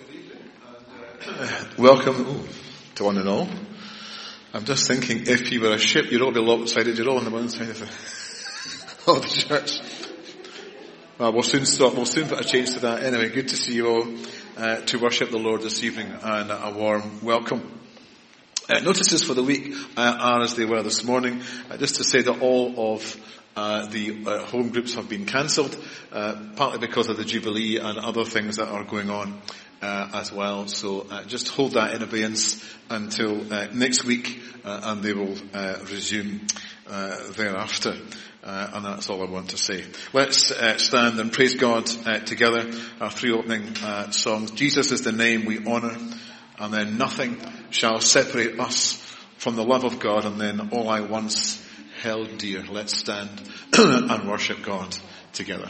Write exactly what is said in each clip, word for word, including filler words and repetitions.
Welcome oh, to one and all. I'm just thinking, if you were a ship, you'd all be lopsided. You're all on the one side of the, of the church. Well, we'll soon stop. We'll soon put a change to that. Anyway, good to see you all uh, to worship the Lord this evening, and a warm welcome. Uh, notices for the week uh, are as they were this morning. Uh, just to say that all of uh, the uh, home groups have been cancelled, uh, partly because of the Jubilee and other things that are going on. Uh, as well, so uh, just hold that in abeyance until uh, next week, uh, and they will uh, resume uh, thereafter. Uh, and that's all I want to say. Let's uh, stand and praise God uh, together. Our three opening uh, songs. Jesus is the name we honour, and then nothing shall separate us from the love of God, and then all I once held dear. Let's stand and worship God together.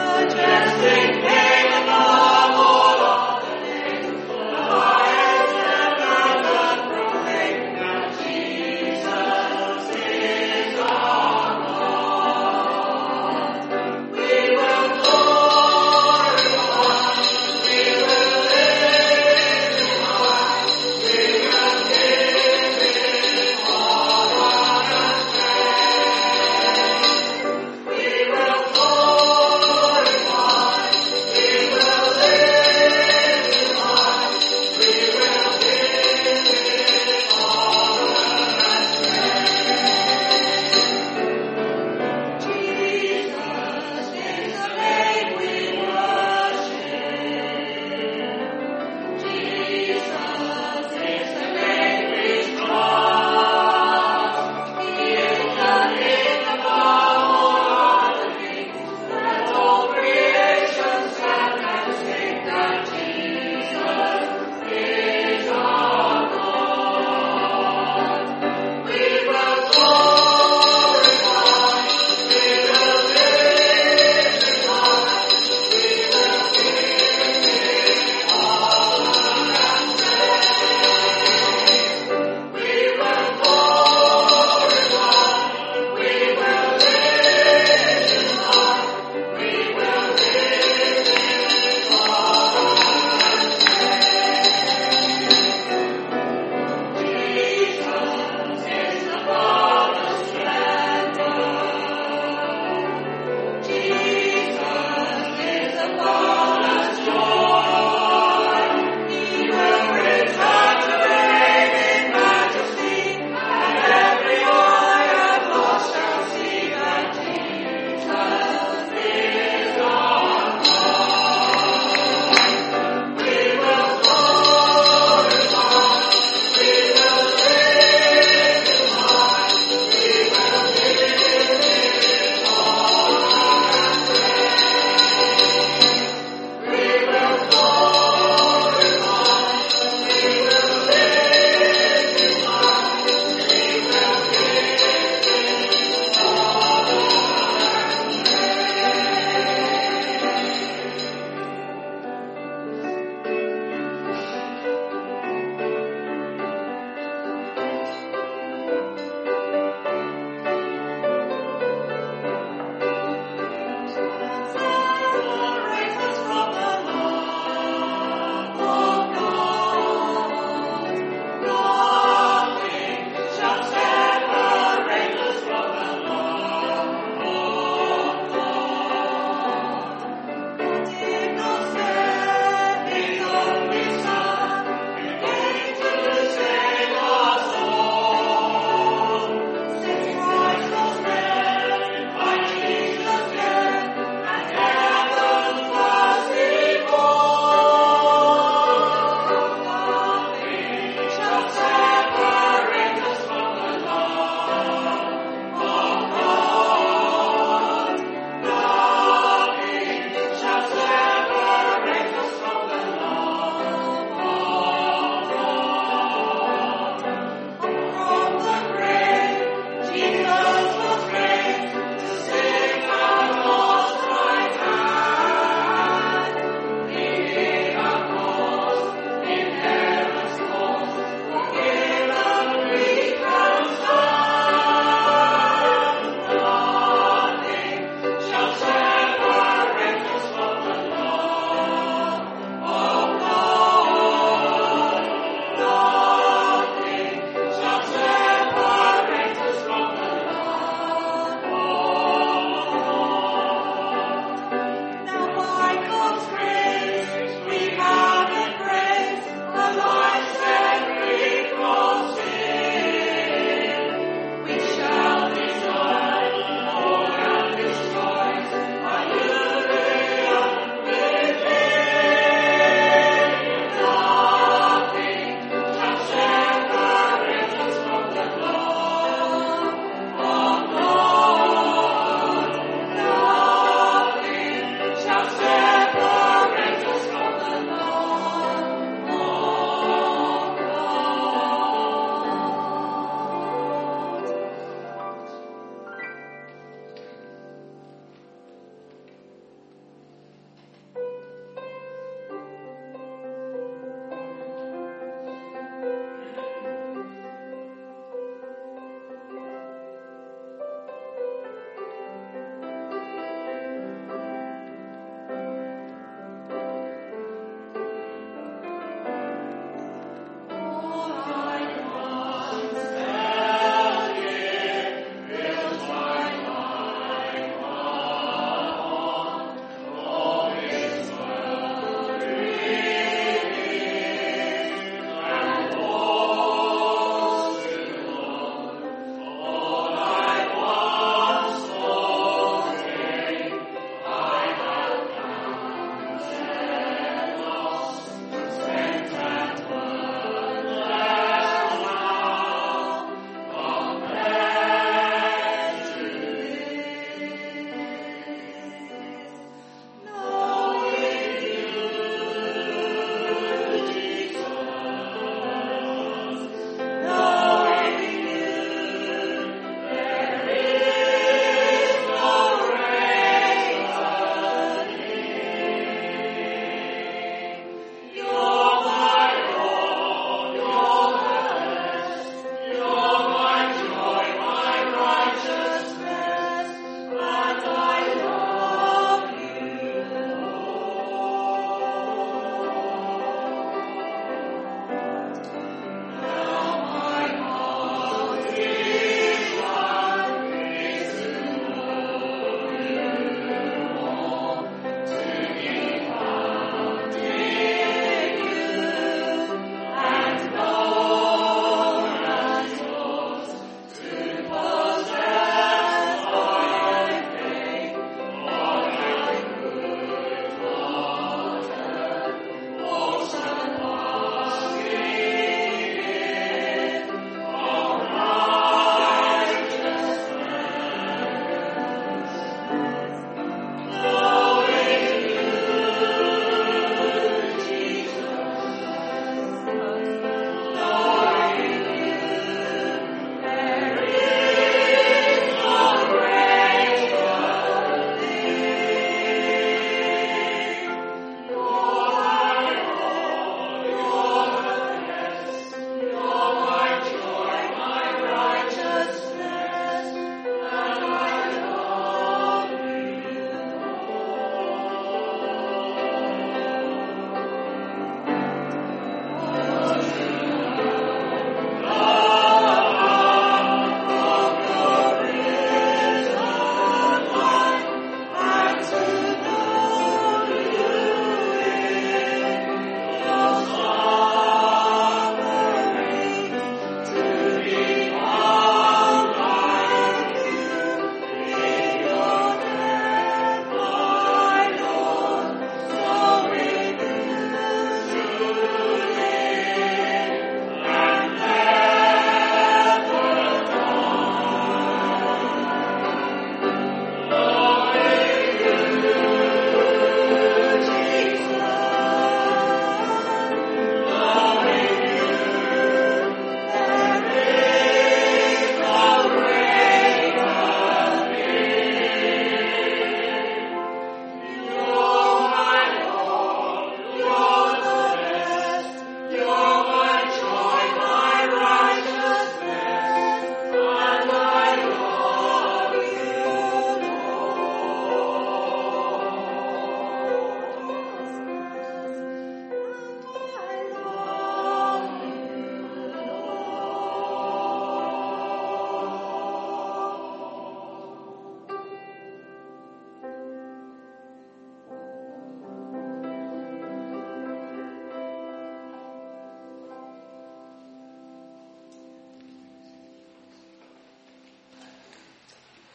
Majestic name above all other names, the highest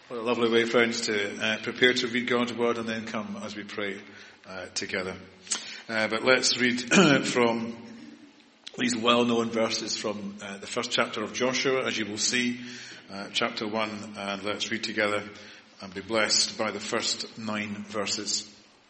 What a lovely way, friends, to uh, prepare to read God's Word and then come as we pray uh, together. Uh, but let's read from these well-known verses from uh, the first chapter of Joshua, as you will see, uh, chapter one, and let's read together and be blessed by the first nine verses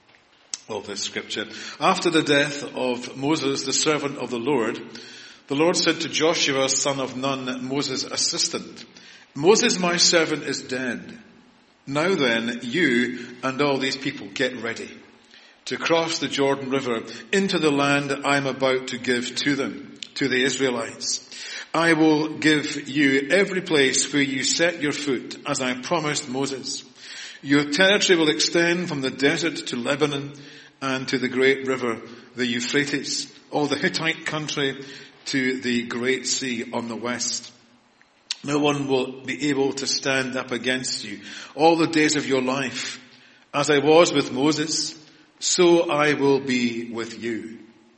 of this scripture. After the death of Moses, the servant of the Lord, the Lord said to Joshua, son of Nun, Moses' assistant, Moses, my servant, is dead. Now then, you and all these people get ready to cross the Jordan River into the land I am about to give to them, to the Israelites. I will give you every place where you set your foot, as I promised Moses. Your territory will extend from the desert to Lebanon and to the great river, the Euphrates, all the Hittite country to the great sea on the west. No one will be able to stand up against you all the days of your life. As I was with Moses, so I will be with you.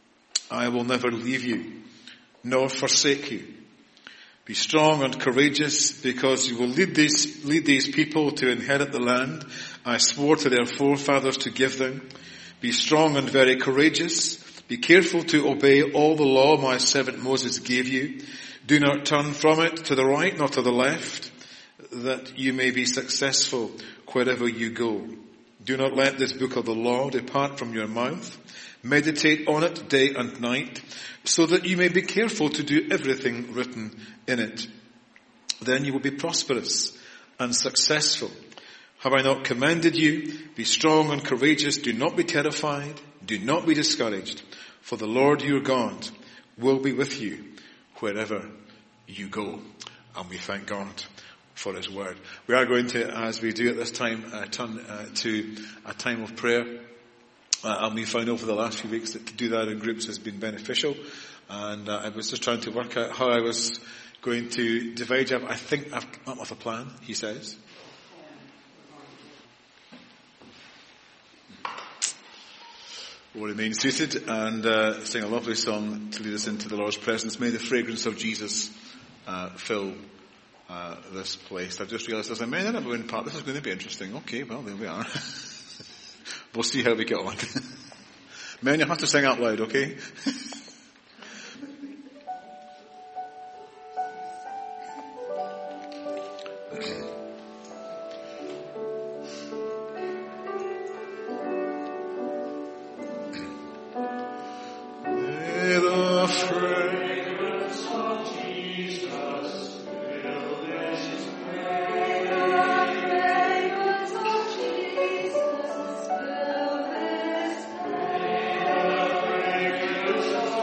I will never leave you, nor forsake you. Be strong and courageous, because you will lead these, lead these people to inherit the land I swore to their forefathers to give them. Be strong and very courageous. Be careful to obey all the law my servant Moses gave you. Do not turn from it to the right nor to the left, that you may be successful wherever you go. Do not let this book of the law depart from your mouth. Meditate on it day and night, so that you may be careful to do everything written in it. Then you will be prosperous and successful. Have I not commanded you? Be strong and courageous. Do not be terrified. Do not be discouraged. For the Lord your God will be with you wherever you go. And we thank God for his word. We are going to, as we do at this time, uh, turn uh, to a time of prayer. Uh, and we found over the last few weeks that to do that in groups has been beneficial. And uh, I was just trying to work out how I was going to divide you up. I think I've come up with a plan, he says. We'll remain seated and uh, sing a lovely song to lead us into the Lord's presence. May the fragrance of Jesus uh, fill uh, this place. I've just realised as I made that up in part, this is going to be interesting. Okay, well, there we are. We'll see how we get on. Men, you have to sing out loud, okay? Jesus.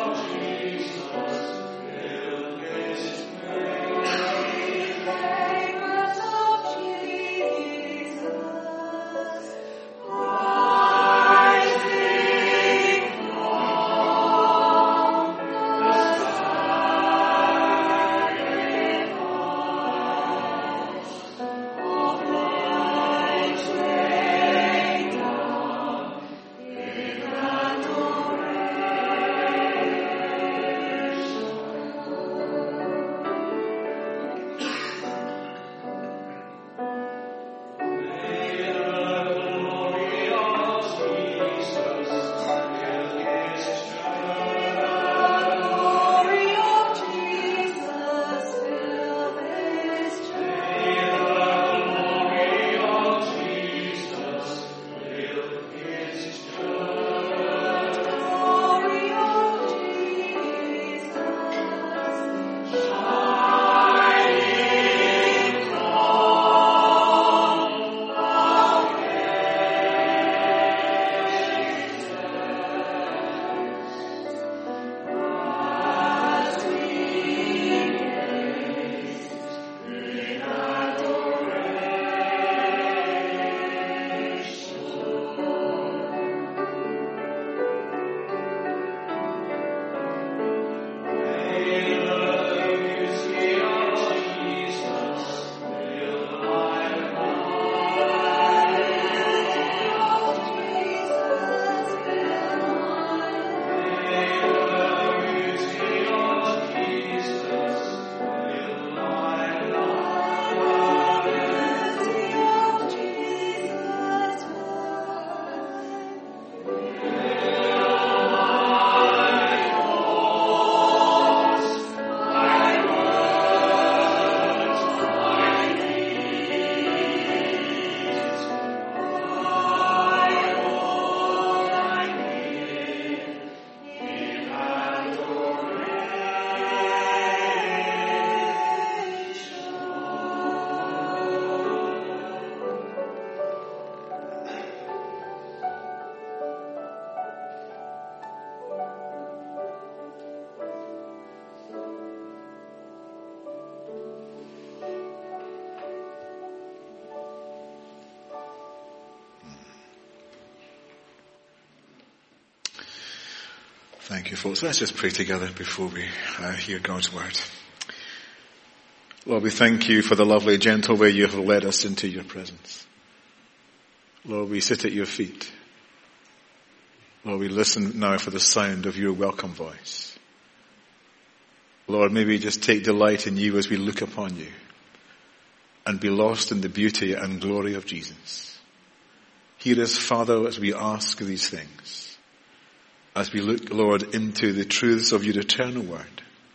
Thank you, folks. Let's just pray together before we uh, hear God's word. Lord, we thank you for the lovely, gentle way you have led us into your presence. Lord, we sit at your feet. Lord, we listen now for the sound of your welcome voice. Lord, may we just take delight in you as we look upon you and be lost in the beauty and glory of Jesus. Hear us, Father, as we ask these things, as we look, Lord, into the truths of your eternal word.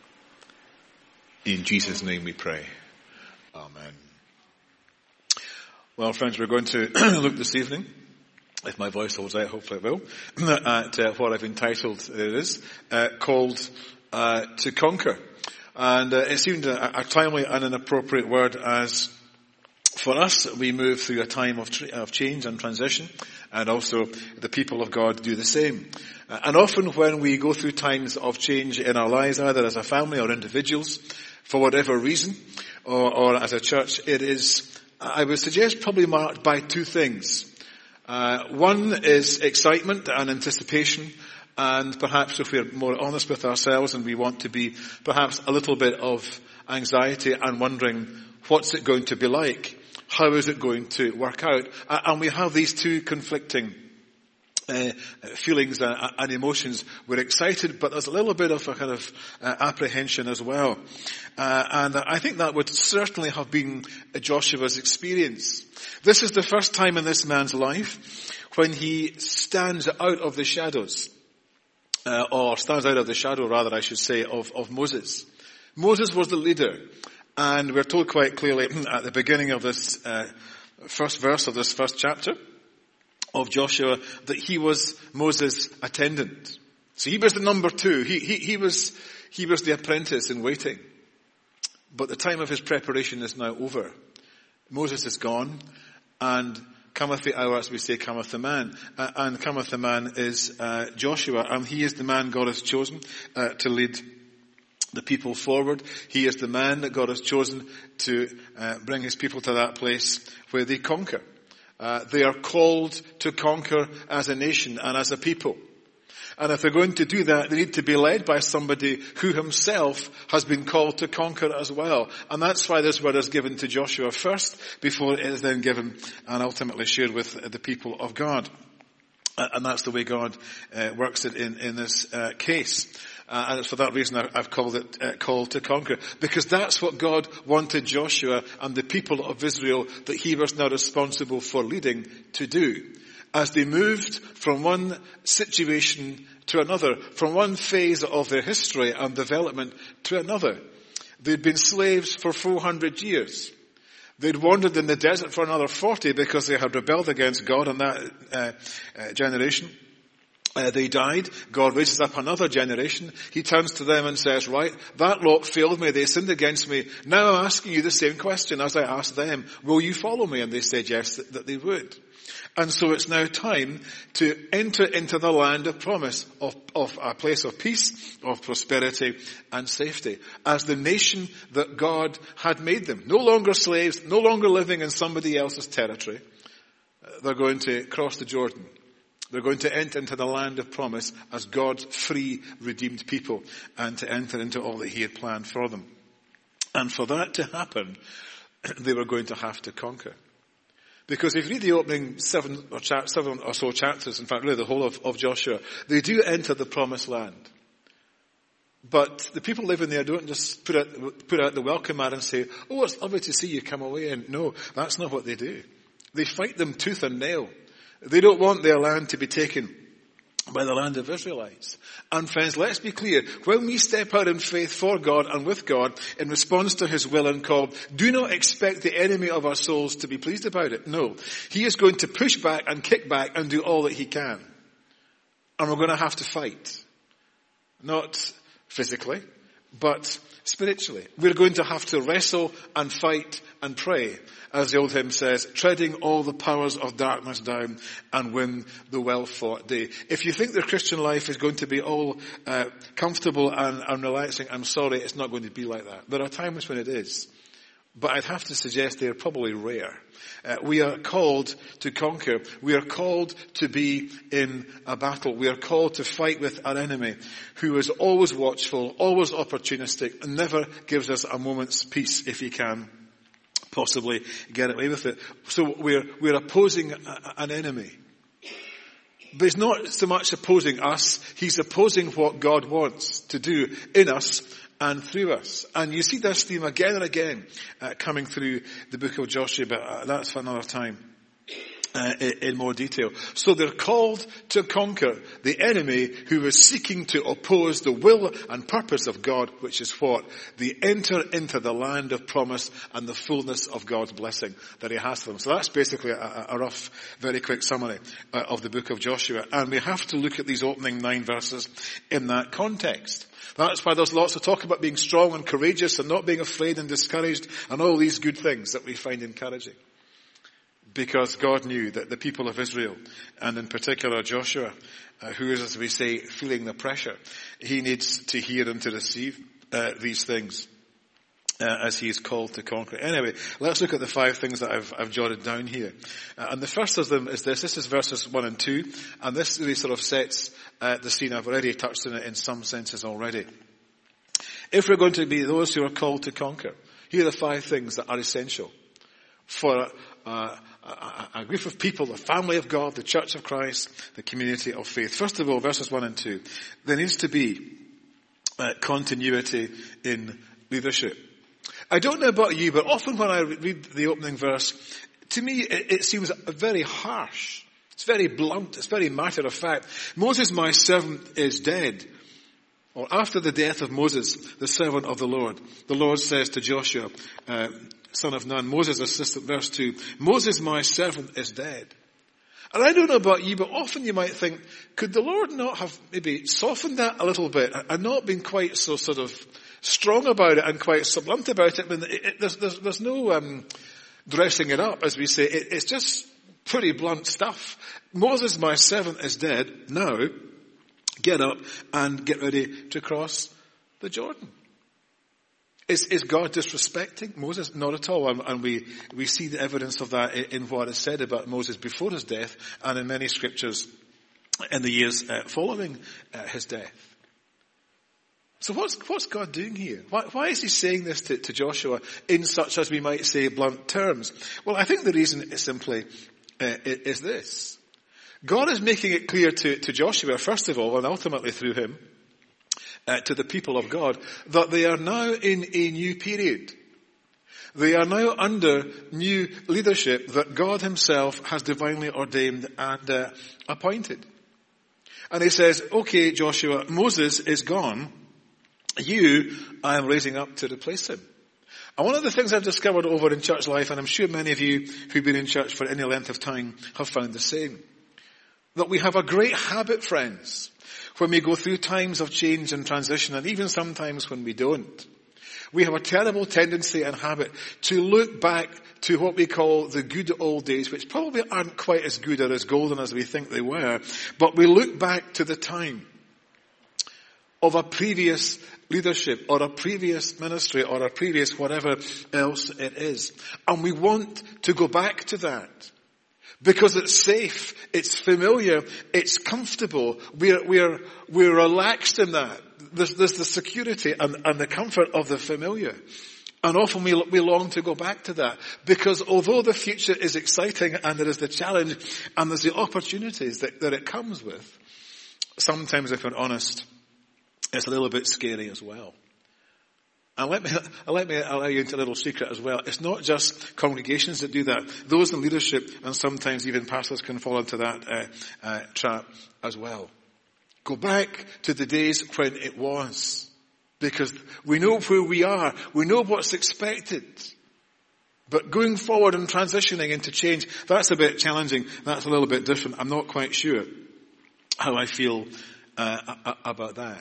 In Jesus' name we pray. Amen. Well, friends, we're going to look this evening, if my voice holds out, hopefully it will, at uh, what I've entitled, it is, uh, called uh, To Conquer. And uh, it seemed a, a timely and an appropriate word as for us, we move through a time of, tra- of change and transition, and also the people of God do the same. Uh, and often when we go through times of change in our lives, either as a family or individuals, for whatever reason, or, or as a church, it is, I would suggest, probably marked by two things. Uh, one is excitement and anticipation, and perhaps if we're more honest with ourselves and we want to be perhaps a little bit of anxiety and wondering, what's it going to be like? How is it going to work out? Uh, and we have these two conflicting Uh, feelings and, and emotions. We're excited, but there's a little bit of a kind of uh, apprehension as well. Uh, and I think that would certainly have been Joshua's experience. This is the first time in this man's life when he stands out of the shadows, uh, or stands out of the shadow, rather, I should say, of, of Moses. Moses was the leader, and we're told quite clearly at the beginning of this uh, first verse of this first chapter of Joshua that he was Moses' attendant. So he was the number two. He, he, he was, he was the apprentice in waiting. But the time of his preparation is now over. Moses is gone, and cometh the hour, as we say, cometh the man. Uh, and cometh the man is uh, Joshua, and he is the man God has chosen uh, to lead the people forward. He is the man that God has chosen to uh, bring his people to that place where they conquer. Uh, they are called to conquer as a nation and as a people. And if they're going to do that, they need to be led by somebody who himself has been called to conquer as well. And that's why this word is given to Joshua first, before it is then given and ultimately shared with the people of God. And that's the way God uh, works it in, in this uh, case. Uh, and it's for that reason I, I've called it uh, Call to Conquer. Because that's what God wanted Joshua and the people of Israel that he was now responsible for leading to do. As they moved from one situation to another, from one phase of their history and development to another. They'd been slaves for four hundred years. They'd wandered in the desert for another forty because they had rebelled against God in that uh, uh, generation. Uh, they died. God raises up another generation. He turns to them and says, right, that lot failed me. They sinned against me. Now I'm asking you the same question as I asked them. Will you follow me? And they said yes, that, that they would. And so it's now time to enter into the land of promise, of, of a place of peace, of prosperity and safety, as the nation that God had made them. No longer slaves, no longer living in somebody else's territory. They're going to cross the Jordan. They're going to enter into the land of promise as God's free, redeemed people, and to enter into all that he had planned for them. And for that to happen, they were going to have to conquer. Because if you read the opening seven or, cha- seven or so chapters, in fact really the whole of, of Joshua, they do enter the promised land. But the people living there don't just put out, put out the welcome mat and say, oh, it's lovely to see you come away. And no, that's not what they do. They fight them tooth and nail. They don't want their land to be taken by the land of Israelites. And friends, let's be clear. When we step out in faith for God and with God in response to his will and call, do not expect the enemy of our souls to be pleased about it. No. He is going to push back and kick back and do all that he can. And we're going to have to fight. Not physically, but spiritually. We're going to have to wrestle and fight and pray, as the old hymn says, treading all the powers of darkness down and win the well-fought day. If you think the Christian life is going to be all uh, comfortable and, and relaxing, I'm sorry, it's not going to be like that. There are times when it is. but I'd have to suggest they're probably rare. Uh, we are called to conquer. We are called to be in a battle. We are called to fight with our enemy, who is always watchful, always opportunistic, and never gives us a moment's peace if he can possibly get away with it. So we're, we're opposing a, an enemy. But he's not so much opposing us, he's opposing what God wants to do in us and through us. And you see this theme again and again uh, coming through the book of Joshua, but uh, that's for another time uh, in, in more detail. So they're called to conquer the enemy who is seeking to oppose the will and purpose of God, which is what? They enter into the land of promise and the fullness of God's blessing that he has for them. So that's basically a, a rough, very quick summary uh, of the book of Joshua. And we have to look at these opening nine verses in that context. That's why there's lots of talk about being strong and courageous and not being afraid and discouraged and all these good things that we find encouraging. Because God knew that the people of Israel, and in particular Joshua, uh, who is, as we say, feeling the pressure, he needs to hear and to receive uh, these things uh, as he is called to conquer. Anyway, let's look at the five things that I've, I've jotted down here. Uh, and the first of them is this. This is verses one and two. And this really sort of sets uh, the scene. I've already touched on it in some senses already. If we're going to be those who are called to conquer, here are the five things that are essential for uh, a, a group of people, the family of God, the church of Christ, the community of faith. First of all, verses one and two. There needs to be uh, continuity in leadership. I don't know about you, but often when I read the opening verse, to me it, it seems very harsh. It's very blunt. It's very matter of fact. Moses, my servant, is dead. Or after the death of Moses, the servant of the Lord, the Lord says to Joshua, uh, son of Nun, Moses' assistant, verse two, Moses, my servant, is dead. And I don't know about you, but often you might think, could the Lord not have maybe softened that a little bit and not been quite so sort of strong about it and quite so blunt about it? I mean, it, it there's, there's, there's no um, dressing it up, as we say. It, it's just pretty blunt stuff. Moses, my servant, is dead. Now, get up and get ready to cross the Jordan. Is, is God disrespecting Moses? Not at all. And, and we, we see the evidence of that in, in what is said about Moses before his death and in many scriptures in the years uh, following uh, his death. So what's, what's God doing here? Why, why is he saying this to, to Joshua in such, as we might say, blunt terms? Well, I think the reason is simply uh, is this. God is making it clear to, to Joshua, first of all, and ultimately through him, uh, to the people of God, that they are now in a new period. They are now under new leadership that God himself has divinely ordained and uh, appointed. And he says, okay, Joshua, Moses is gone. You, I am raising up to replace him. And one of the things I've discovered over in church life, and I'm sure many of you who've been in church for any length of time have found the same, that we have a great habit, friends, when we go through times of change and transition, and even sometimes when we don't. We have a terrible tendency and habit to look back to what we call the good old days, which probably aren't quite as good or as golden as we think they were, but we look back to the time of a previous leadership or a previous ministry or a previous whatever else it is. And we want to go back to that. Because it's safe, it's familiar, it's comfortable. We're, we're, we're relaxed in that. There's, there's the security and, and the comfort of the familiar. And often we, we long to go back to that. Because although the future is exciting and there is the challenge and there's the opportunities that, that it comes with, sometimes, if we're honest, it's a little bit scary as well. And let me, let me allow you into a little secret as well. It's not just congregations that do that. Those in leadership and sometimes even pastors can fall into that uh, uh, trap as well. Go back to the days when it was. Because we know where we are. We know what's expected. But going forward and transitioning into change, that's a bit challenging. That's a little bit different. I'm not quite sure how I feel uh, about that.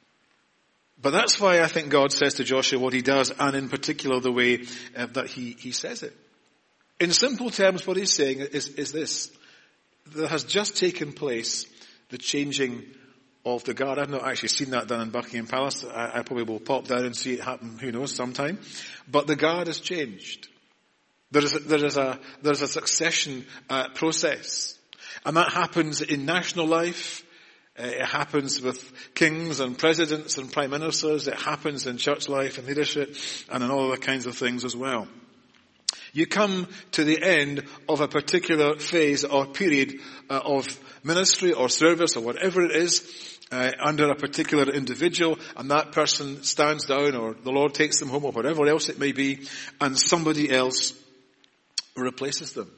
But that's why I think God says to Joshua what he does, and in particular the way uh, that he, he says it. In simple terms, what he's saying is, is this. There has just taken place the changing of the guard. I've not actually seen that done in Buckingham Palace. I, I probably will pop down and see it happen, who knows, sometime. But the guard has changed. There is a, there is a, there is a succession uh, process. And that happens in national life. Uh, it happens with kings and presidents and prime ministers. It happens in church life and leadership and in all other kinds of things as well. You come to the end of a particular phase or period uh, of ministry or service or whatever it is uh, under a particular individual, and that person stands down, or the Lord takes them home, or whatever else it may be, and somebody else replaces them.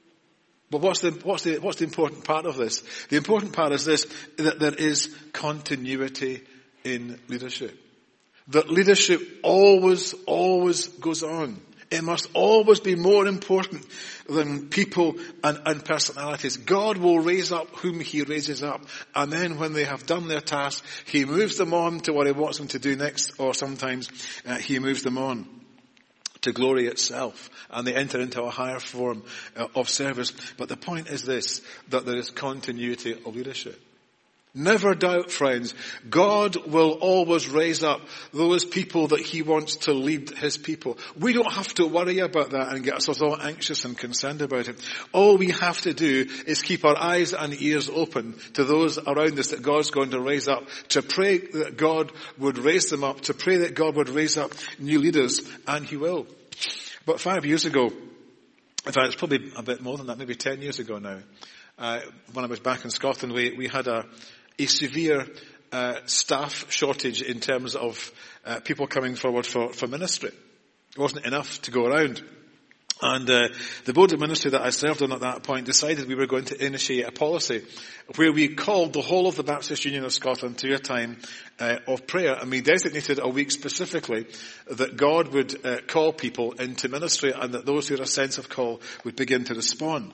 But what's the, what's the, what's the important part of this? The important part is this, that there is continuity in leadership. That leadership always, always goes on. It must always be more important than people and, and personalities. God will raise up whom He raises up. And then when they have done their task, He moves them on to what He wants them to do next, or sometimes uh, He moves them on to glory itself, and they enter into a higher form uh, of service. But the point is this, that there is continuity of leadership. Never doubt, friends, God will always raise up those people that He wants to lead His people. We don't have to worry about that and get ourselves all anxious and concerned about it. All we have to do is keep our eyes and ears open to those around us that God's going to raise up, to pray that God would raise them up, to pray that God would raise up new leaders, and He will. But five years ago, in fact it's probably a bit more than that, maybe ten years ago now, uh, when I was back in Scotland, we, we had a a severe uh, staff shortage in terms of uh, people coming forward for, for ministry. It wasn't enough to go around. And uh, the board of ministry that I served on at that point decided we were going to initiate a policy where we called the whole of the Baptist Union of Scotland to a time uh, of prayer, and we designated a week specifically that God would uh, call people into ministry, and that those who had a sense of call would begin to respond.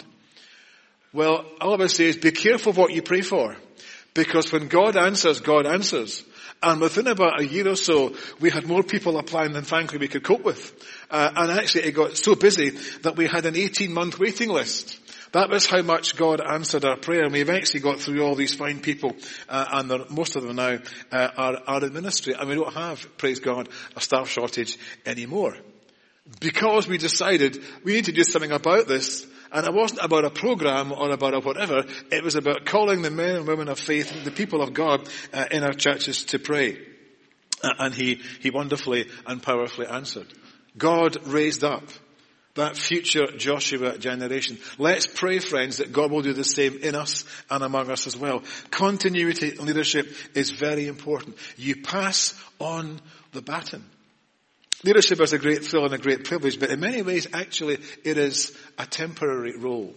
Well, all I would say is be careful what you pray for. Because when God answers, God answers. And within about a year or so, we had more people applying than frankly we could cope with. Uh, and actually it got so busy that we had an eighteen month waiting list. That was how much God answered our prayer. And we've actually got through all these fine people, uh, and most of them now uh, are, are in ministry. And we don't have, praise God, a staff shortage anymore. Because we decided we need to do something about this. And it wasn't about a program or about a whatever. It was about calling the men and women of faith, the people of God uh, in our churches to pray. Uh, and he, he wonderfully and powerfully answered. God raised up that future Joshua generation. Let's pray, friends, that God will do the same in us and among us as well. Continuity in leadership is very important. You pass on the baton. Leadership is a great thrill and a great privilege, but in many ways, actually, it is a temporary role.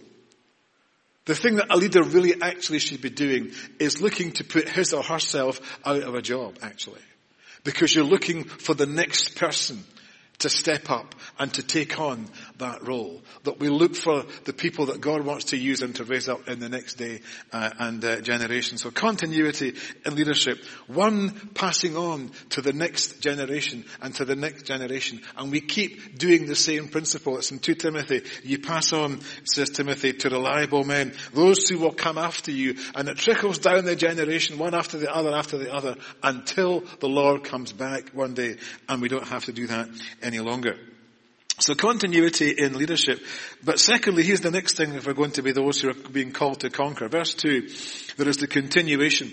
The thing that a leader really actually should be doing is looking to put his or herself out of a job, actually. Because you're looking for the next person to step up and to take on that role. That we look for the people that God wants to use and to raise up in the next day uh, and uh, generation. So continuity in leadership. One passing on to the next generation and to the next generation. And we keep doing the same principle. It's in two Timothy. You pass on, says Timothy, to reliable men. Those who will come after you. And it trickles down the generation, one after the other, after the other, until the Lord comes back one day. And we don't have to do that any longer. So continuity in leadership. But secondly, here's the next thing if we're going to be those who are being called to conquer. Verse two, there is the continuation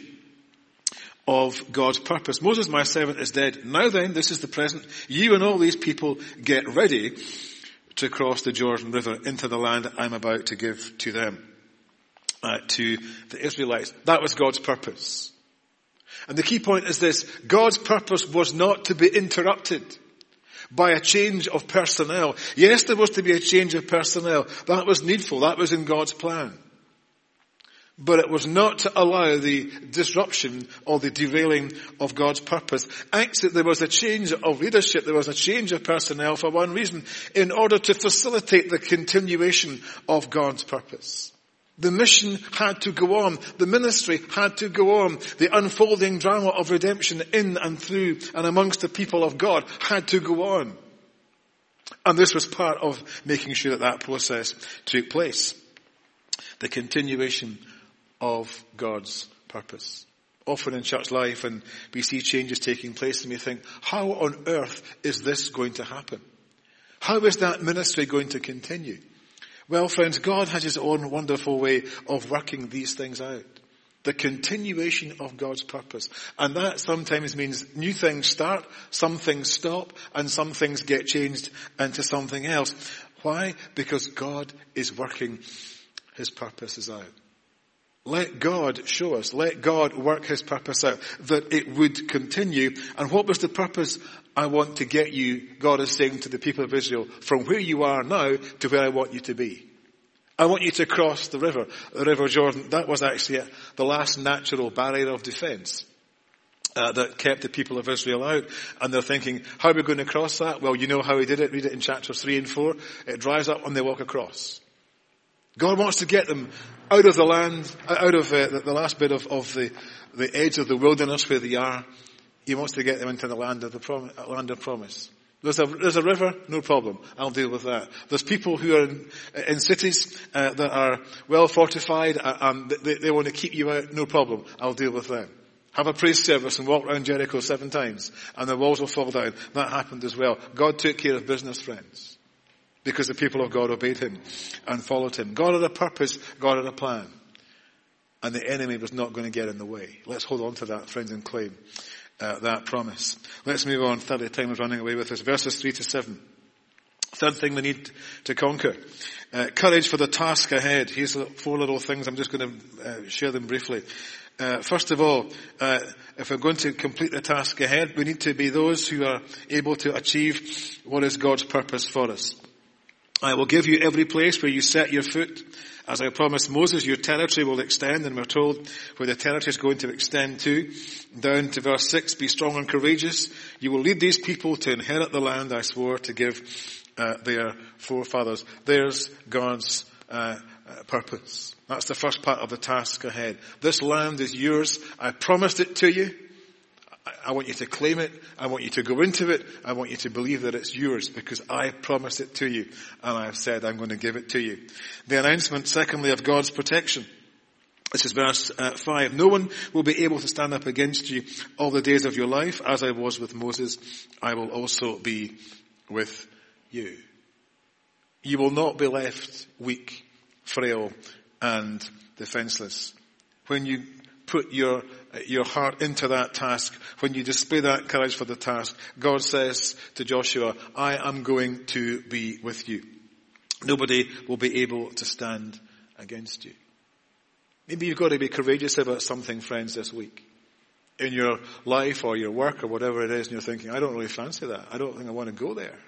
of God's purpose. Moses, my servant, is dead. Now then, this is the present. You and all these people get ready to cross the Jordan River into the land I'm about to give to them, uh, to the Israelites. That was God's purpose. And the key point is this. God's purpose was not to be interrupted by a change of personnel. Yes, there was to be a change of personnel. That was needful. That was in God's plan. But it was not to allow the disruption or the derailing of God's purpose. Actually, there was a change of leadership. There was a change of personnel for one reason, in order to facilitate the continuation of God's purpose. The mission had to go on. The ministry had to go on. The unfolding drama of redemption in and through and amongst the people of God had to go on. And this was part of making sure that that process took place. The continuation of God's purpose. often in church life, and we see changes taking place, and we think, how on earth is this going to happen? How is that ministry going to continue? Well, friends, God has his own wonderful way of working these things out. The continuation of God's purpose. And that sometimes means new things start, some things stop, and some things get changed into something else. Why? Because God is working his purposes out. Let God show us, let God work his purpose out, that it would continue. And what was the purpose? I want to get you, God is saying to the people of Israel, from where you are now to where I want you to be. I want you to cross the river, the River Jordan. That was actually the last natural barrier of defense uh, that kept the people of Israel out. And they're thinking, how are we going to cross that? Well, you know how he did it. Read it in chapters three and four. It dries up and they walk across. God wants to get them out of the land, out of uh, the last bit of, of the, the edge of the wilderness where they are. He wants to get them into the land of the prom- land of promise. There's a, there's a river, no problem. I'll deal with that. There's people who are in, in cities uh, that are well fortified uh, and they, they want to keep you out, no problem. I'll deal with them. Have a praise service and walk around Jericho seven times and the walls will fall down. That happened as well. God took care of business, friends, because the people of God obeyed him and followed him. God had a purpose, God had a plan. And the enemy was not going to get in the way. Let's hold on to that, friends, and claim Uh, that promise. Let's move on. Third time is running away with us. Verses three to seven. Third thing we need to conquer. Uh, courage for the task ahead. Here's four little things. I'm just going to uh, share them briefly. Uh, first of all, uh, if we're going to complete the task ahead, we need to be those who are able to achieve what is God's purpose for us. I will give you every place where you set your foot. As I promised Moses, your territory will extend, and we're told where the territory is going to extend to. Down to verse six, be strong and courageous. You will lead these people to inherit the land I swore to give uh, their forefathers. There's God's uh, uh, purpose. That's the first part of the task ahead. This land is yours. I promised it to you. I want you to claim it. I want you to go into it. I want you to believe that it's yours because I promised it to you and I've said I'm going to give it to you. The announcement, secondly, of God's protection. This is verse uh, five. No one will be able to stand up against you all the days of your life. As I was with Moses, I will also be with you. You will not be left weak, frail, and defenseless. When you put your your heart into that task, when you display that courage for the task, God says to Joshua, I am going to be with you. Nobody will be able to stand against you. Maybe you've got to be courageous about something, friends, this week. In your life or your work or whatever it is, and you're thinking, I don't really fancy that. I don't think I want to go there.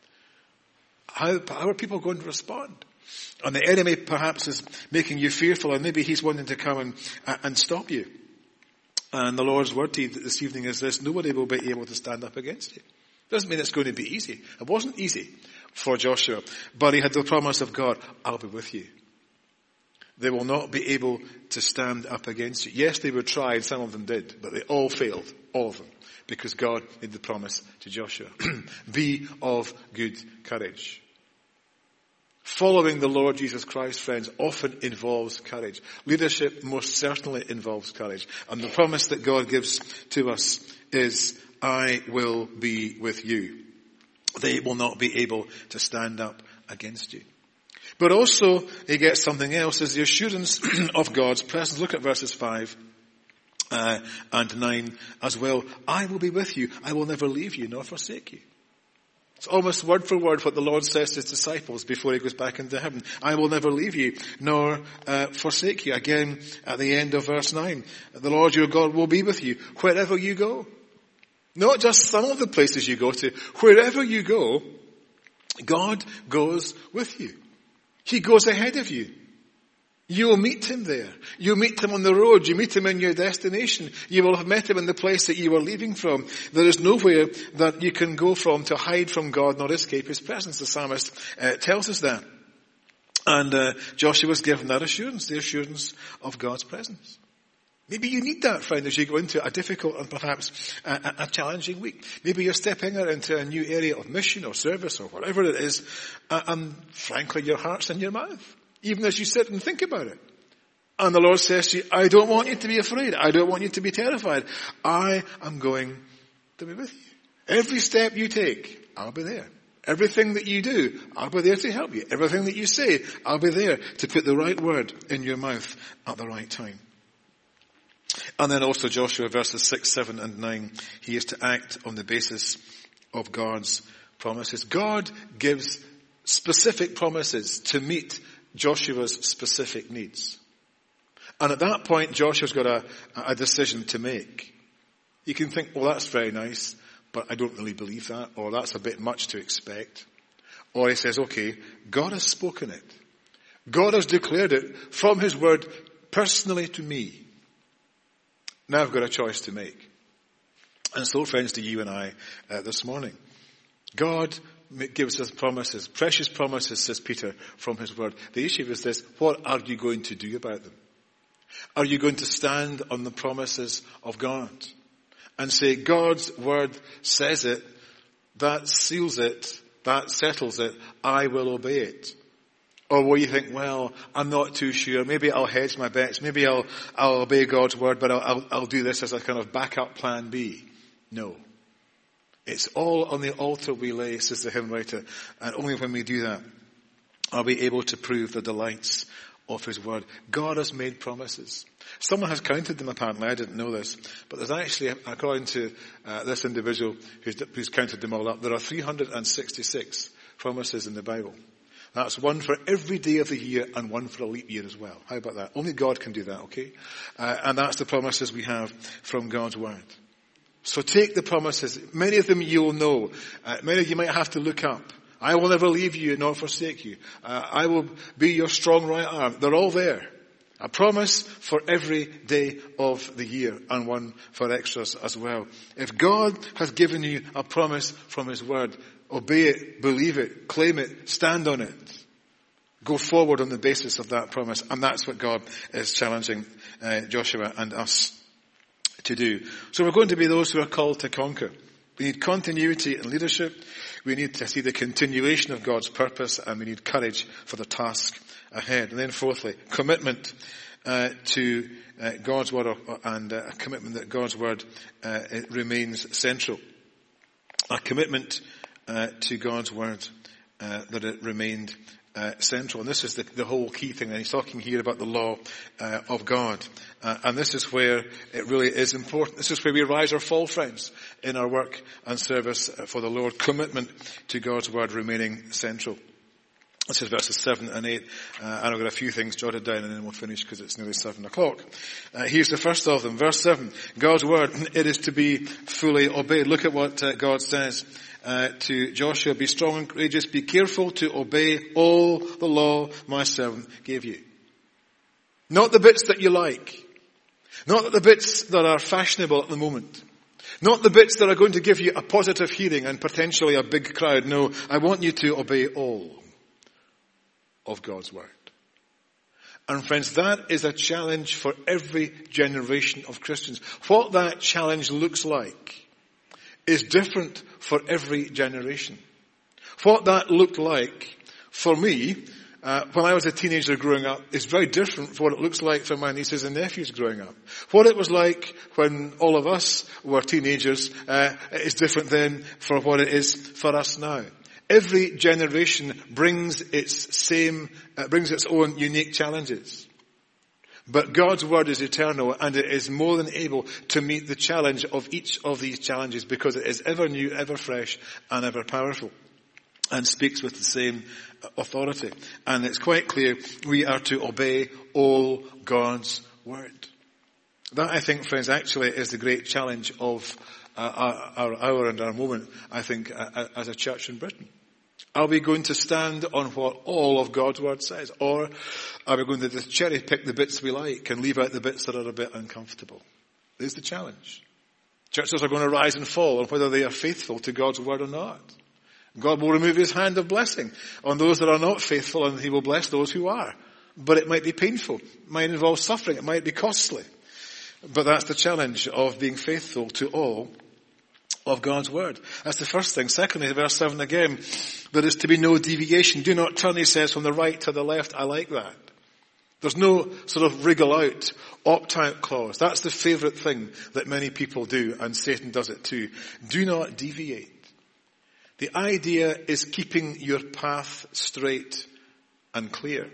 How, how are people going to respond? And the enemy perhaps is making you fearful, and maybe he's wanting to come and, and stop you. And the Lord's word to you this evening is this: nobody will be able to stand up against you. Doesn't mean it's going to be easy. It wasn't easy for Joshua, but he had the promise of God, I'll be with you. They will not be able to stand up against you. Yes, they would try, and some of them did, but they all failed, all of them, because God made the promise to Joshua. Be of good courage. Following the Lord Jesus Christ, friends, often involves courage. Leadership most certainly involves courage. And the promise that God gives to us is, I will be with you. They will not be able to stand up against you. But also, he gets something else, is the assurance of God's presence. Look at verses five uh, and nine as well. I will be with you. I will never leave you nor forsake you. It's almost word for word what the Lord says to his disciples before he goes back into heaven. I will never leave you nor uh, forsake you. Again, at the end of verse nine, the Lord your God will be with you wherever you go. Not just some of the places you go to. Wherever you go, God goes with you. He goes ahead of you. You will meet him there. You'll meet him on the road. You meet him in your destination. You will have met him in the place that you are leaving from. There is nowhere that you can go from to hide from God nor escape his presence. The psalmist uh, tells us that. And uh, Joshua was given that assurance, the assurance of God's presence. Maybe you need that, friend, as you go into a difficult and perhaps a, a challenging week. Maybe you're stepping out into a new area of mission or service or whatever it is, uh, and frankly your heart's in your mouth. Even as you sit and think about it. And the Lord says to you, I don't want you to be afraid. I don't want you to be terrified. I am going to be with you. Every step you take, I'll be there. Everything that you do, I'll be there to help you. Everything that you say, I'll be there to put the right word in your mouth at the right time. And then also Joshua verses six, seven and nine, he is to act on the basis of God's promises. God gives specific promises to meet Joshua's specific needs. And at that point, Joshua's got a, a decision to make. You can think, well, that's very nice, but I don't really believe that, or that's a bit much to expect. Or he says, okay, God has spoken it. God has declared it from his word personally to me. Now I've got a choice to make. And so, friends, to you and I uh, this morning, God gives us promises, precious promises, says Peter, from his word. The issue is this: what are you going to do about them? Are you going to stand on the promises of God and say, God's word says it, that seals it, that settles it, I will obey it? Or will you think, well, I'm not too sure, maybe I'll hedge my bets, maybe I'll, I'll obey God's word, but I'll, I'll, I'll do this as a kind of backup plan B? No. It's all on the altar we lay, says the hymn writer, and only when we do that are we able to prove the delights of his word. God has made promises. Someone has counted them apparently, I didn't know this, but there's actually, according to uh, this individual who's, who's counted them all up, there are three hundred sixty-six promises in the Bible. That's one for every day of the year and one for a leap year as well. How about that? Only God can do that, okay? Uh, and that's the promises we have from God's word. So take the promises. Many of them you'll know. Uh, many of you might have to look up. I will never leave you nor forsake you. Uh, I will be your strong right arm. They're all there. A promise for every day of the year and one for extras as well. If God has given you a promise from his word, obey it, believe it, claim it, stand on it. Go forward on the basis of that promise. And that's what God is challenging uh, Joshua and us to do. So we're going to be those who are called to conquer. We need continuity in leadership. We need to see the continuation of God's purpose, and we need courage for the task ahead. And then fourthly, commitment uh, to uh, God's word, and uh, a commitment that God's word uh, it remains central. A commitment uh, to God's word uh, that it remained uh, central. And this is the, the whole key thing. And he's talking here about the law uh, of God. Uh, and this is where it really is important. This is where we rise or fall, friends, in our work and service for the Lord. Commitment to God's word remaining central. This is verses seven and eight. Uh, and I've got a few things jotted down and then we'll finish because it's nearly seven o'clock. Uh, here's the first of them. Verse seven. God's word, it is to be fully obeyed. Look at what uh, God says uh, to Joshua. Be strong and courageous. Be careful to obey all the law my servant gave you. Not the bits that you like. Not the bits that are fashionable at the moment. Not the bits that are going to give you a positive hearing and potentially a big crowd. No, I want you to obey all of God's word. And friends, that is a challenge for every generation of Christians. What that challenge looks like is different for every generation. What that looked like for me Uh, when I was a teenager growing up, is very different from what it looks like for my nieces and nephews growing up. What it was like when all of us were teenagers uh, is different then for what it is for us now. Every generation brings its same, uh, brings its own unique challenges. But God's word is eternal, and it is more than able to meet the challenge of each of these challenges, because it is ever new, ever fresh, and ever powerful, and speaks with the same authority. And it's quite clear we are to obey all God's word. That, I think, friends, actually is the great challenge of uh, our, our hour and our moment, I think, uh, as a church in Britain. Are we going to stand on what all of God's word says? Or are we going to just cherry pick the bits we like and leave out the bits that are a bit uncomfortable? There's the challenge. Churches are going to rise and fall on whether they are faithful to God's word or not. God will remove his hand of blessing on those that are not faithful, and he will bless those who are. But it might be painful. It might involve suffering. It might be costly. But that's the challenge of being faithful to all of God's word. That's the first thing. Secondly, verse seven again, there is to be no deviation. Do not turn, he says, from the right to the left. I like that. There's no sort of wriggle out, opt out clause. That's the favourite thing that many people do, and Satan does it too. Do not deviate. The idea is keeping your path straight and clear.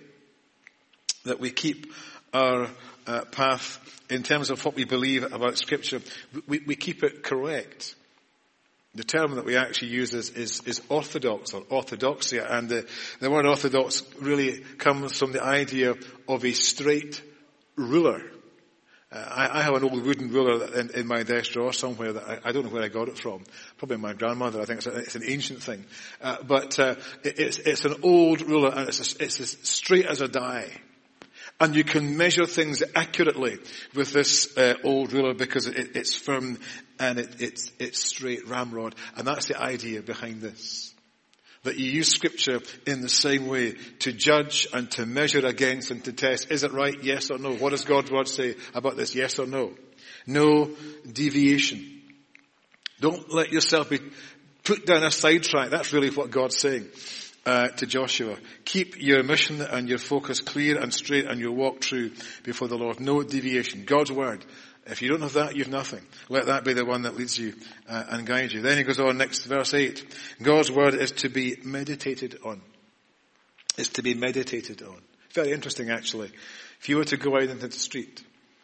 That we keep our uh, path in terms of what we believe about Scripture, we, we keep it correct. The term that we actually use is, is, is orthodox or orthodoxia, and the, the word orthodox really comes from the idea of a straight ruler. Uh, I, I have an old wooden ruler in, in my desk drawer somewhere that I, I don't know where I got it from. Probably my grandmother. I think it's, a, it's an ancient thing. Uh, but uh, it, it's, it's an old ruler, and it's, a, it's as straight as a die. And you can measure things accurately with this uh, old ruler because it, it's firm and it, it's, it's straight ramrod. And that's the idea behind this. That you use Scripture in the same way to judge and to measure against and to test. Is it right? Yes or no? What does God's word say about this? Yes or no? No deviation. Don't let yourself be put down a sidetrack. That's really what God's saying. Uh, to Joshua. Keep your mission and your focus clear and straight and your walk true before the Lord. No deviation. God's word. If you don't have that, you've nothing. Let that be the one that leads you uh, and guides you. Then he goes on, next verse eight. God's word is to be meditated on. It's to be meditated on. Very interesting actually. If you were to go out into the street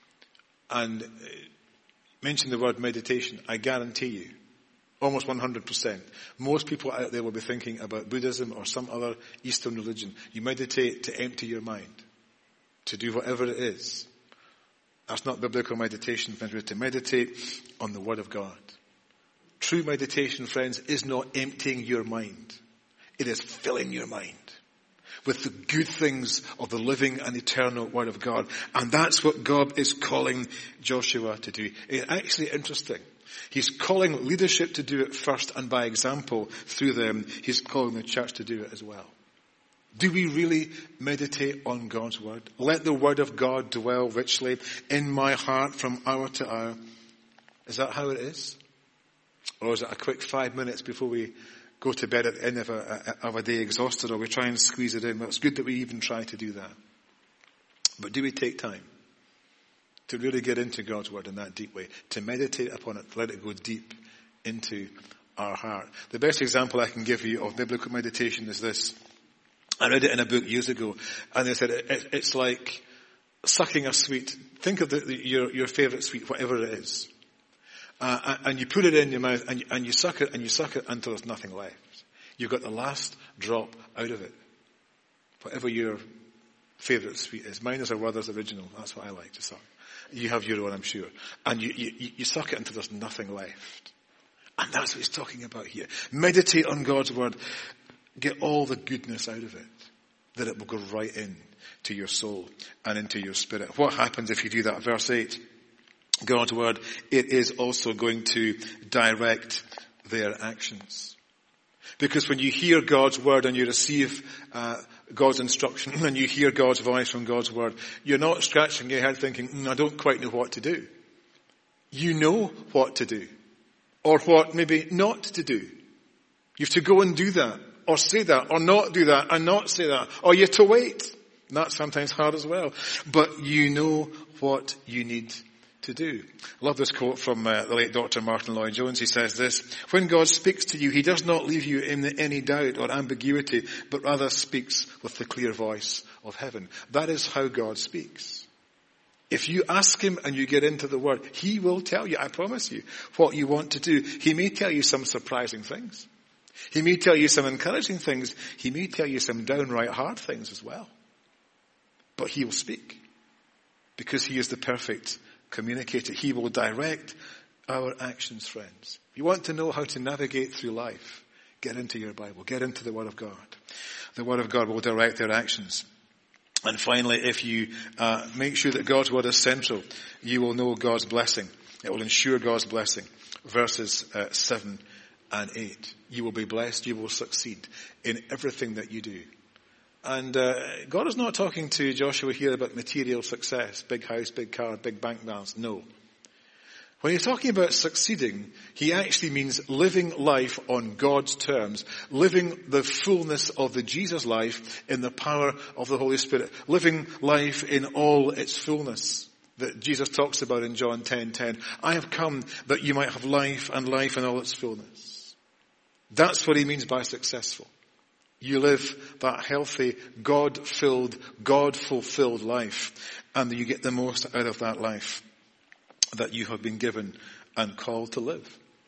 and mention the word meditation, I guarantee you, almost one hundred percent. Most people out there will be thinking about Buddhism or some other Eastern religion. You meditate to empty your mind, to do whatever it is. That's not biblical meditation, friends. We're to meditate on the Word of God. True meditation, friends, is not emptying your mind. It is filling your mind with the good things of the living and eternal Word of God. And that's what God is calling Joshua to do. It's actually interesting. He's calling leadership to do it first, and by example, through them, he's calling the church to do it as well. Do we really meditate on God's word? Let the word of God dwell richly in my heart from hour to hour. Is that how it is? Or is it a quick five minutes before we go to bed at the end of a, of a day exhausted, or we try and squeeze it in? Well, it's good that we even try to do that. But do we take time to really get into God's word in that deep way, to meditate upon it, to let it go deep into our heart? The best example I can give you of biblical meditation is this. I read it in a book years ago, and they said it, it, it's like sucking a sweet. Think of the, the, your, your favorite sweet, whatever it is. Uh, and you put it in your mouth, and you, and you suck it, and you suck it until there's nothing left. You've got the last drop out of it. Whatever your favorite sweet is. Mine is a Werther's Original. That's what I like to suck. You have your own, I'm sure. And you, you, you suck it until there's nothing left. And that's what he's talking about here. Meditate on God's word. Get all the goodness out of it, that it will go right in to your soul and into your spirit. What happens if you do that? Verse eight, God's word, it is also going to direct their actions. Because when you hear God's word and you receive uh, God's instruction and you hear God's voice from God's word, you're not scratching your head thinking, mm, I don't quite know what to do. You know what to do, or what maybe not to do. You have to go and do that, or say that, or not do that, and not say that, or you have to wait. And that's sometimes hard as well. But you know what you need to do. I love this quote from uh, the late Doctor Martin Lloyd-Jones. He says this: when God speaks to you, he does not leave you in any doubt or ambiguity, but rather speaks with the clear voice of heaven. That is how God speaks. If you ask him and you get into the word, he will tell you, I promise you, what you want to do. He may tell you some surprising things. He may tell you some encouraging things. He may tell you some downright hard things as well. But he will speak, because he is the perfect communicator. He will direct our actions, friends. If you want to know how to navigate through life, get into your Bible. Get into the Word of God. The Word of God will direct their actions. And finally, if you uh, make sure that God's Word is central, you will know God's blessing. It will ensure God's blessing. Verses uh, seven and eight. You will be blessed. You will succeed in everything that you do. And uh, God is not talking to Joshua here about material success, big house, big car, big bank balance. No. When he's talking about succeeding, he actually means living life on God's terms, living the fullness of the Jesus life in the power of the Holy Spirit, living life in all its fullness that Jesus talks about in John ten ten. I have come that you might have life and life in all its fullness. That's what he means by successful. You live that healthy, God-filled, God-fulfilled life, and you get the most out of that life that you have been given and called to live.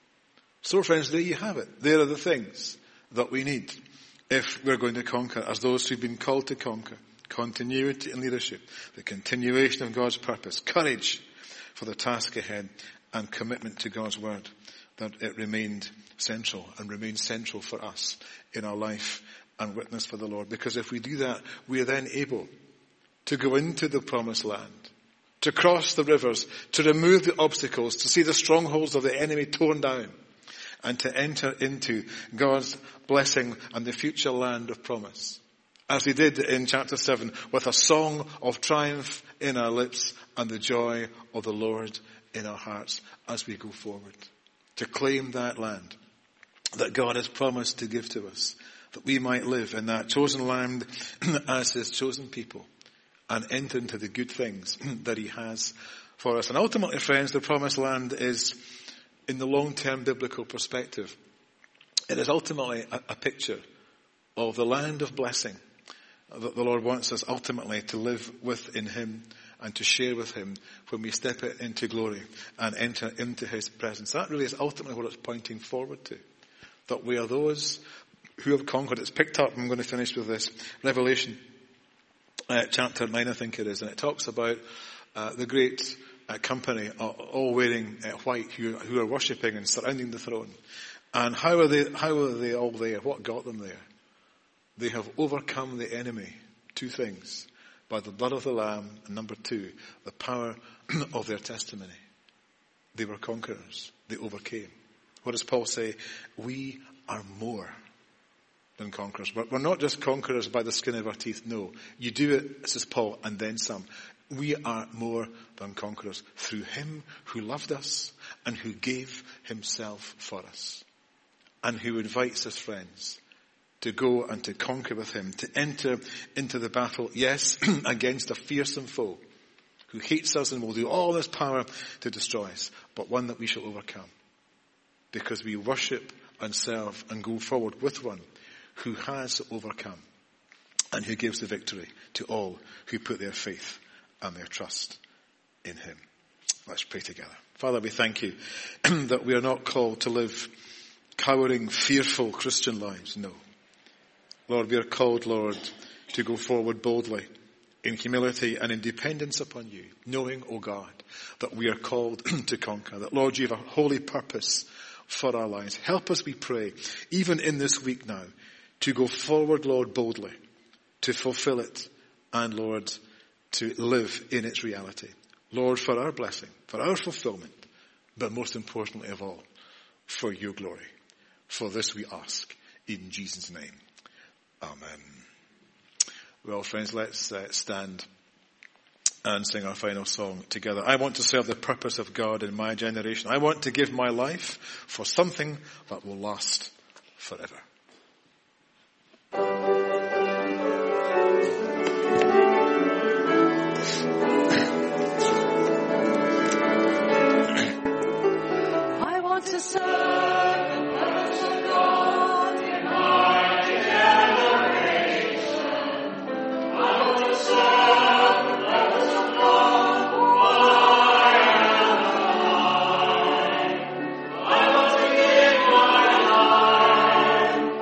So friends, there you have it. There are the things that we need if we're going to conquer as those who've been called to conquer. Continuity in leadership, the continuation of God's purpose, courage for the task ahead, and commitment to God's word, that it remained central and remains central for us in our life and witness for the Lord. Because if we do that, we are then able to go into the promised land, to cross the rivers, to remove the obstacles, to see the strongholds of the enemy torn down, and to enter into God's blessing and the future land of promise. As he did in chapter seven, with a song of triumph in our lips and the joy of the Lord in our hearts as we go forward. To claim that land that God has promised to give to us, that we might live in that chosen land as his chosen people, and enter into the good things that he has for us. And ultimately, friends, the promised land is, in the long-term biblical perspective, it is ultimately a, a picture of the land of blessing that the Lord wants us ultimately to live with in him and to share with him when we step into glory and enter into his presence. That really is ultimately what it's pointing forward to. That we are those who have conquered. It's picked up, I'm going to finish with this, Revelation Uh, chapter nine, I think it is, and it talks about uh, the great uh, company, uh, all wearing uh, white, who, who are worshipping and surrounding the throne. And how are they? How are they all there? What got them there? They have overcome the enemy. Two things: by the blood of the Lamb, and number two, the power of their testimony. They were conquerors. They overcame. What does Paul say? We are more than conquerors. We're not just conquerors by the skin of our teeth. No. You do it, says Paul, and then some. We are more than conquerors through him who loved us and who gave himself for us, and who invites his friends to go and to conquer with him, to enter into the battle, yes, against a fearsome foe who hates us and will do all his power to destroy us, but one that we shall overcome, because we worship and serve and go forward with one who has overcome and who gives the victory to all who put their faith and their trust in him. Let's pray together. Father, we thank you that we are not called to live cowering, fearful Christian lives. No. Lord, we are called, Lord, to go forward boldly in humility and in dependence upon you, knowing, O God, that we are called to conquer, that, Lord, you have a holy purpose for our lives. Help us, we pray, even in this week now, to go forward, Lord, boldly, to fulfill it, and, Lord, to live in its reality. Lord, for our blessing, for our fulfillment, but most importantly of all, for your glory. For this we ask in Jesus' name. Amen. Well, friends, let's uh, stand and sing our final song together. I want to serve the purpose of God in my generation. I want to give my life for something that will last forever. I want to serve the purpose of God in my generation. I want to serve the purpose of God while I am alive. I want to give my life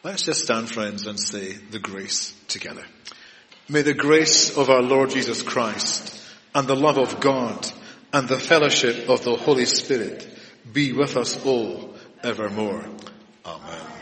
Let's just stand, friends, and say the grace together. May the grace of our Lord Jesus Christ and the love of God and the fellowship of the Holy Spirit be with us all evermore. Amen.